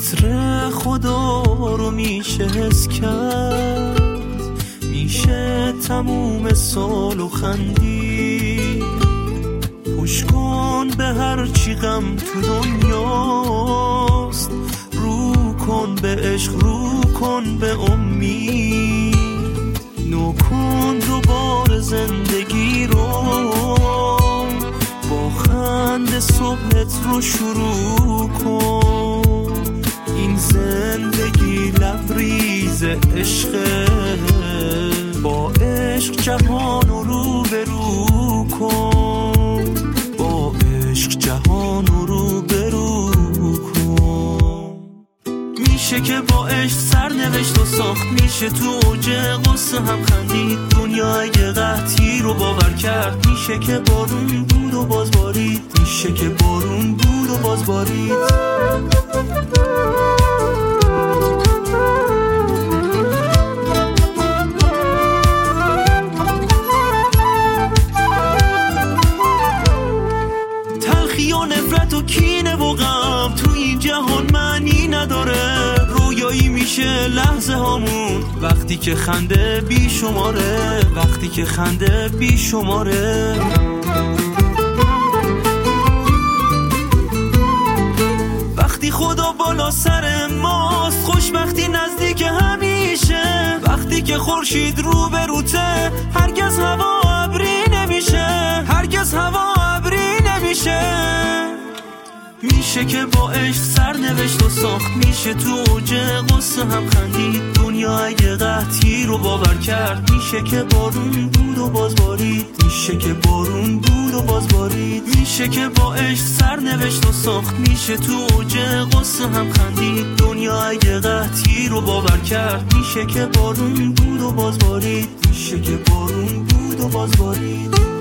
عطر خدا رو میشه حس کرد، میشه تموم سال و خندی. خوش کن به هر چی غم تو دنیاست، رو کن به عشق، رو کن به امید. نو کن دوباره زندگی رو، با خنده صبحت رو شروع کن. این زندگی لبریز عشقه، با عشق جهان رو به رو کن، با عشق جهان رو به رو کن. میشه که با عشق سرنوشت و ساخت، میشه تو اوج غصه هم خندید. دنیا اگه قحطی رو باور کرد، میشه که بارون بود و باز بارید، میشه که بارون بود و باز بارید. تلخی و نفرت و کینه و غم تو این جهان معنی نداره. رویایی میشه لحظه هامون وقتی که خنده بی شماره، وقتی که خنده بی شماره. وقتی خدا بالا سر ماست، خوشبختی نزدیک همیشه. وقتی که خورشید رو به روته، هرگز هوا ابری نمیشه، هرگز هوا ابری نمیشه. میشه که با عشق سرنوشت و ساخت، میشه تو اوج غصه هم خندید. دنیا اگه قحطی رو باور کرد، میشه که بارون بود و باز بارید، میشه که بارون بود و باز بارید. میشه که با عشق سرنوشت و ساخت، میشه تو اوج غصه هم خندید. دنیا اگه قحطی رو باور کرد، میشه که بارون بود و باز بارید، میشه که بارون بود و باز بارید.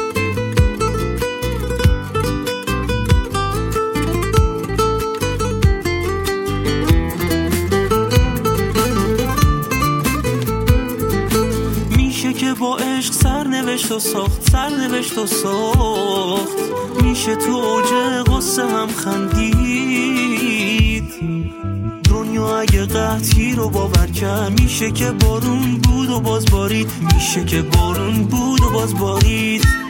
که با عشق سرنوشت و ساخت، سرنوشت و ساخت. میشه تو اوج غصه هم خندید. دنیا اگه قحطی رو باور کرد، میشه که بارون بود و باز بارید، میشه که بارون بود و باز بارید.